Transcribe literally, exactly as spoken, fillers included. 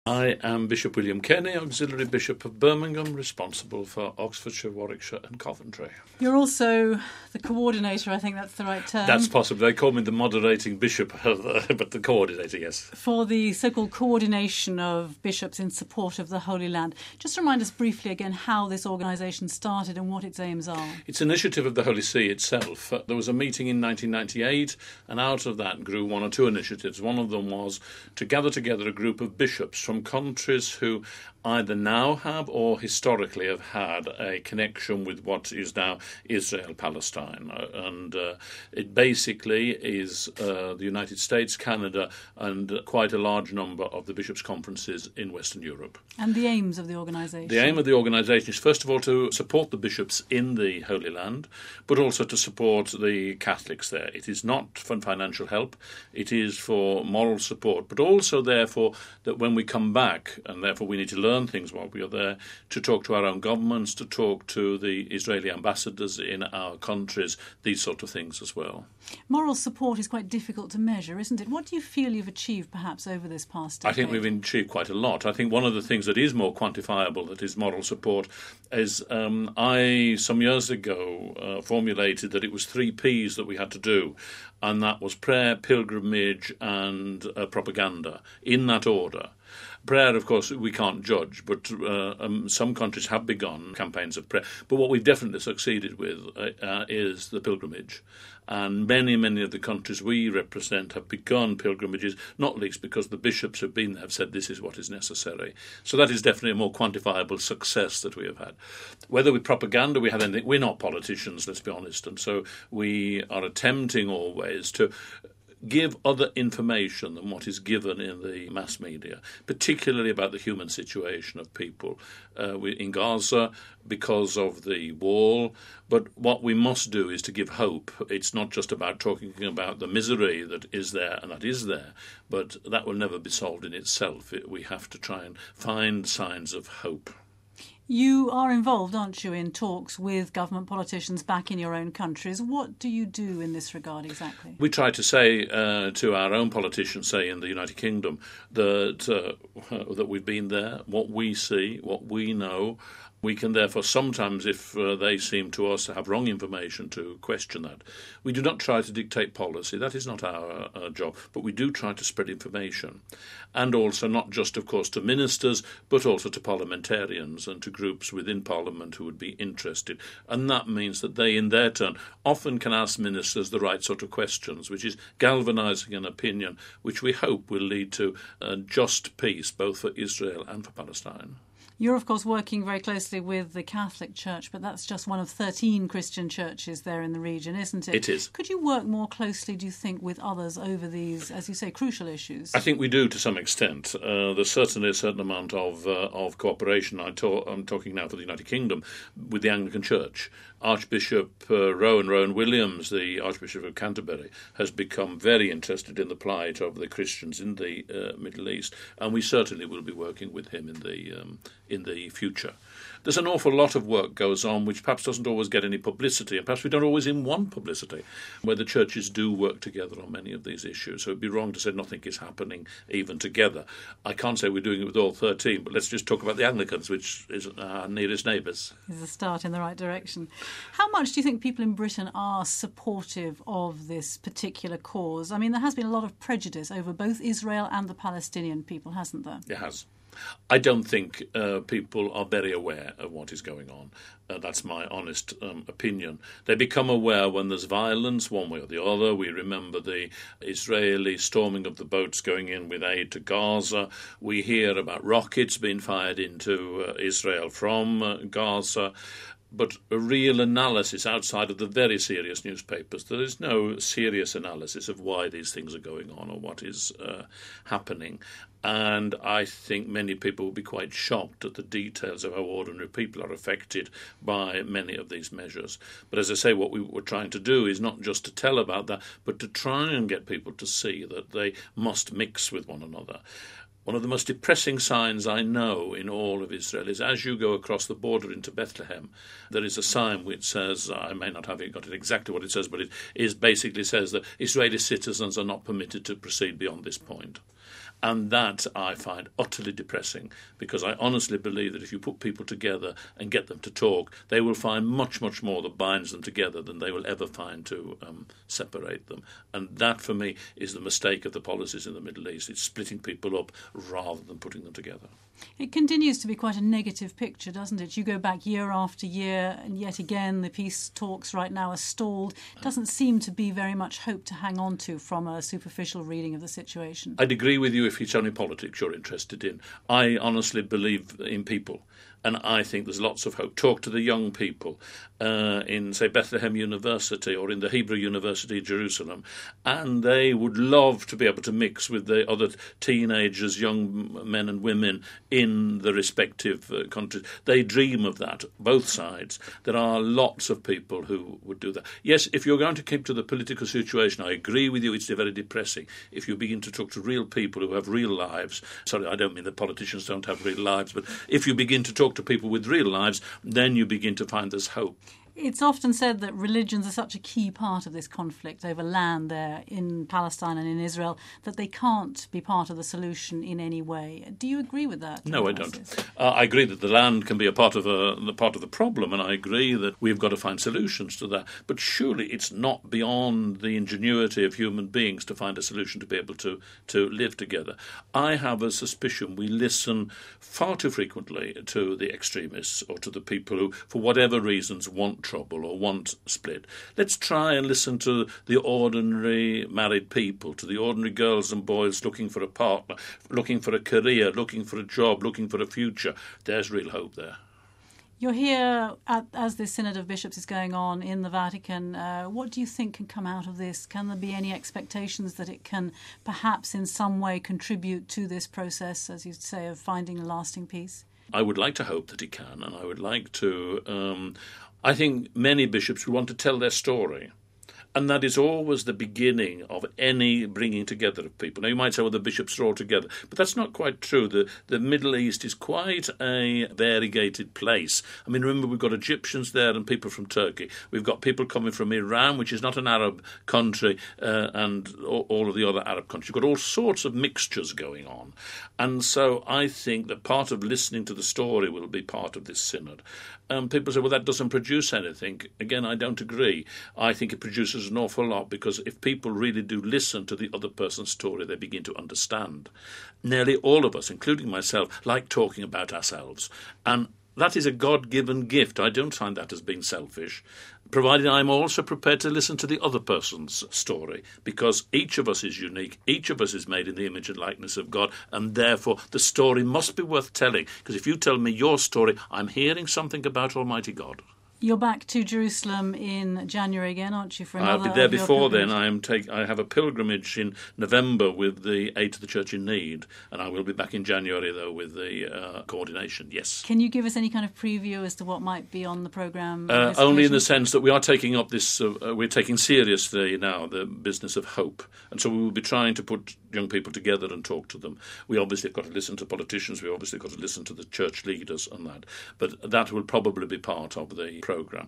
I am Bishop William Kenny, Auxiliary Bishop of Birmingham, responsible for Oxfordshire, Warwickshire and Coventry. You're also the coordinator, I think that's the right term. That's possible. They call me the moderating bishop, but the coordinator, yes. For the so-called coordination of bishops in support of the Holy Land. Just remind us briefly again how this organisation started and what its aims are. It's an initiative of the Holy See itself. Uh, there was a meeting in nineteen ninety-eight, and out of that grew one or two initiatives. One of them was to gather together a group of bishops from countries who either now have or historically have had a connection with what is now Israel-Palestine. And uh, it basically is uh, the United States, Canada, and quite a large number of the bishops' conferences in Western Europe. And the aims of the organisation? The aim of the organisation is, first of all, to support the bishops in the Holy Land, but also to support the Catholics there. It is not for financial help, it is for moral support, but also, therefore, that when we come back, and therefore we need to learn things while we are there, to talk to our own governments, to talk to the Israeli ambassadors in our countries, these sort of things as well. Moral support is quite difficult to measure, isn't it? What do you feel you've achieved, perhaps, over this past decade? I think we've achieved quite a lot. I think one of the things that is more quantifiable, that is moral support, is um, I, some years ago, uh, formulated that it was three Ps that we had to do, and that was prayer, pilgrimage and uh, propaganda, in that order. Prayer, of course, we can't judge, but uh, um, some countries have begun campaigns of prayer. But what we've definitely succeeded with uh, uh, is the pilgrimage. And many, many of the countries we represent have begun pilgrimages, not least because the bishops who have been there have said this is what is necessary. So that is definitely a more quantifiable success that we have had. Whether with propaganda we have anything, we're not politicians, let's be honest, and so we are attempting always to give other information than what is given in the mass media, particularly about the human situation of people uh, in Gaza because of the wall. But what we must do is to give hope. It's not just about talking about the misery that is there, and that is there, but that will never be solved in itself. It, we have to try and find signs of hope. You are involved, aren't you, in talks with government politicians back in your own countries. What do you do in this regard exactly? We try to say uh, to our own politicians, say in the United Kingdom, that uh, that we've been there, what we see, what we know. We can therefore sometimes, if uh, they seem to us to have wrong information, to question that. We do not try to dictate policy. That is not our uh, job. But we do try to spread information. And also not just, of course, to ministers, but also to parliamentarians and to groups within Parliament who would be interested. And that means that they, in their turn, often can ask ministers the right sort of questions, which is galvanising an opinion, which we hope will lead to a just peace, both for Israel and for Palestine. You're, of course, working very closely with the Catholic Church, but that's just one of thirteen Christian churches there in the region, isn't it? It is. Could you work more closely, do you think, with others over these, as you say, crucial issues? I think we do to some extent. Uh, there's certainly a certain amount of uh, of cooperation. I talk, I'm talking now for the United Kingdom, with the Anglican Church. Archbishop uh, Rowan, Rowan Williams, the Archbishop of Canterbury, has become very interested in the plight of the Christians in the uh, Middle East, and we certainly will be working with him in the um, in the future. There's an awful lot of work goes on which perhaps doesn't always get any publicity, and perhaps we don't always in want publicity, where the churches do work together on many of these issues. So it'd be wrong to say nothing is happening even together. I can't say we're doing it with all thirteen, but let's just talk about the Anglicans, which is our nearest neighbours. Is a start in the right direction. How much do you think people in Britain are supportive of this particular cause? I mean, there has been a lot of prejudice over both Israel and the Palestinian people, hasn't there? It has. I don't think uh, people are very aware of what is going on. Uh, that's my honest um, opinion. They become aware when there's violence, one way or the other. We remember the Israeli storming of the boats going in with aid to Gaza. We hear about rockets being fired into uh, Israel from uh, Gaza. But a real analysis outside of the very serious newspapers, there is no serious analysis of why these things are going on or what is uh, happening. And I think many people will be quite shocked at the details of how ordinary people are affected by many of these measures. But as I say, what we were trying to do is not just to tell about that, but to try and get people to see that they must mix with one another. One of the most depressing signs I know in all of Israel is as you go across the border into Bethlehem, there is a sign which says, I may not have got it exactly what it says, but it is basically says that Israeli citizens are not permitted to proceed beyond this point. And that I find utterly depressing, because I honestly believe that if you put people together and get them to talk, they will find much, much more that binds them together than they will ever find to um, separate them. And that, for me, is the mistake of the policies in the Middle East. It's splitting people up rather than putting them together. It continues to be quite a negative picture, doesn't it? You go back year after year, and yet again the peace talks right now are stalled. It doesn't seem to be very much hope to hang on to from a superficial reading of the situation. I'd agree with you if it's only politics you're interested in. I honestly believe in people, and I think there's lots of hope. Talk to the young people uh, in, say, Bethlehem University or in the Hebrew University of Jerusalem, and they would love to be able to mix with the other teenagers, young men and women in the respective uh, countries. They dream of that, both sides. There are lots of people who would do that. Yes, if you're going to keep to the political situation, I agree with you, it's very depressing. If you begin to talk to real people who have real lives, sorry, I don't mean that politicians don't have real lives, but if you begin to talk to people with real lives, then you begin to find there's hope. It's often said that religions are such a key part of this conflict over land there in Palestine and in Israel that they can't be part of the solution in any way. Do you agree with that? No, I don't. Uh, I agree that the land can be a part of a, the part of the problem, and I agree that we've got to find solutions to that. But surely it's not beyond the ingenuity of human beings to find a solution to be able to, to live together. I have a suspicion we listen far too frequently to the extremists or to the people who, for whatever reasons, want trouble or want split. Let's try and listen to the ordinary married people, to the ordinary girls and boys looking for a partner, looking for a career, looking for a job, looking for a future. There's real hope there. You're here at, as this Synod of Bishops is going on in the Vatican. Uh, what do you think can come out of this? Can there be any expectations that it can perhaps in some way contribute to this process, as you say, of finding a lasting peace? I would like to hope that it can, and I would like to... Um, I think many bishops will want to tell their story. And that is always the beginning of any bringing together of people. Now, you might say, well, the bishops are all together. But that's not quite true. The, the Middle East is quite a variegated place. I mean, remember, we've got Egyptians there and people from Turkey. We've got people coming from Iran, which is not an Arab country, uh, and all, all of the other Arab countries. You've got all sorts of mixtures going on. And so I think that part of listening to the story will be part of this synod. Um, people say, well, that doesn't produce anything. Again, I don't agree. I think it produces an awful lot, because if people really do listen to the other person's story, they begin to understand. Nearly all of us, including myself, like talking about ourselves. And that is a God-given gift. I don't find that as being selfish, provided I'm also prepared to listen to the other person's story, because each of us is unique, each of us is made in the image and likeness of God, and therefore the story must be worth telling, because if you tell me your story, I'm hearing something about Almighty God. You're back to Jerusalem in January again, aren't you? For another I'll be there before then. I am take. I have a pilgrimage in November with the Aid to the Church in Need, and I will be back in January, though, with the uh, coordination, yes. Can you give us any kind of preview as to what might be on the programme? Uh, only in the sense that we are taking up this, uh, we're taking seriously now the business of hope, and so we will be trying to put young people together and talk to them. We obviously have got to listen to politicians, we obviously have got to listen to the church leaders and that, but that will probably be part of the programme.